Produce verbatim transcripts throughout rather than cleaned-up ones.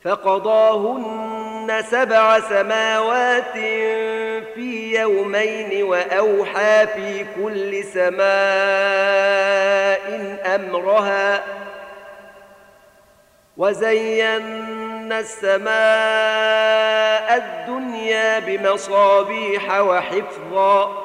فقضاهن سبع سماوات في يومين وأوحى في كل سماء أمرها وزينا السماء الدنيا بمصابيح وحفظا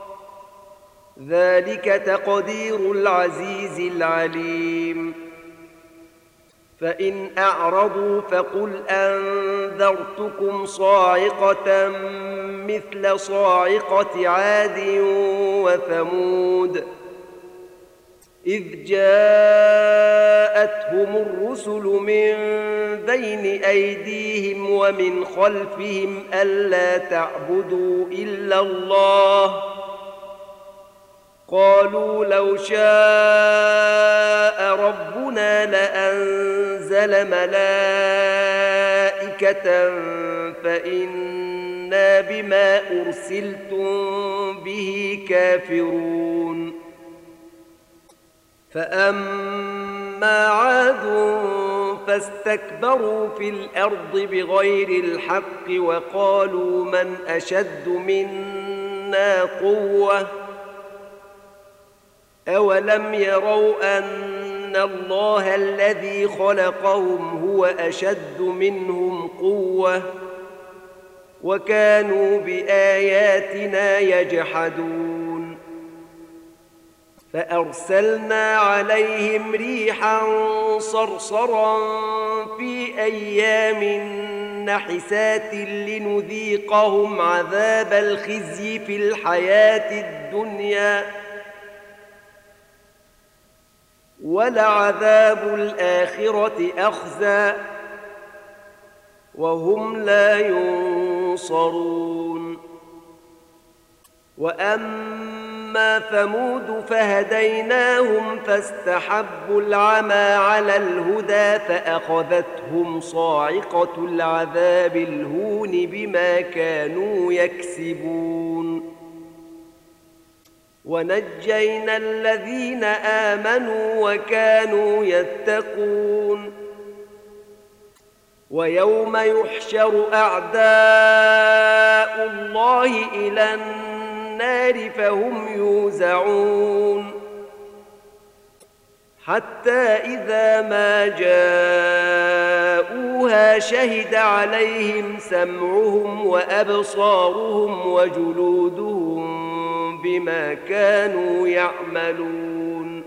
ذلك تقدير العزيز العليم فإن أعرضوا فقل أنذرتكم صاعقة مثل صاعقة عاد وثمود إذ جاءتهم الرسل من بين أيديهم ومن خلفهم ألا تعبدوا إلا الله قالوا لو شاء ربنا لأنزل ملائكة فإنا بما أرسلتم به كافرون فأما عاد فاستكبروا في الأرض بغير الحق وقالوا من أشد منا قوة أولم يروا أن الله الذي خلقهم هو أشد منهم قوة وكانوا بآياتنا يجحدون فأرسلنا عليهم ريحا صرصرا في أيام نحسات لنذيقهم عذاب الخزي في الحياة الدنيا ولعذاب الآخرة أخزى وهم لا ينصرون وأما ثمود فهديناهم فاستحبوا العمى على الهدى فأخذتهم صاعقة العذاب الهون بما كانوا يكسبون ونجينا الذين آمنوا وكانوا يتقون ويوم يحشر أعداء الله إلى النار فهم يوزعون حتى إذا ما جاءوها شهد عليهم سمعهم وأبصارهم وجلودهم بما كانوا يعملون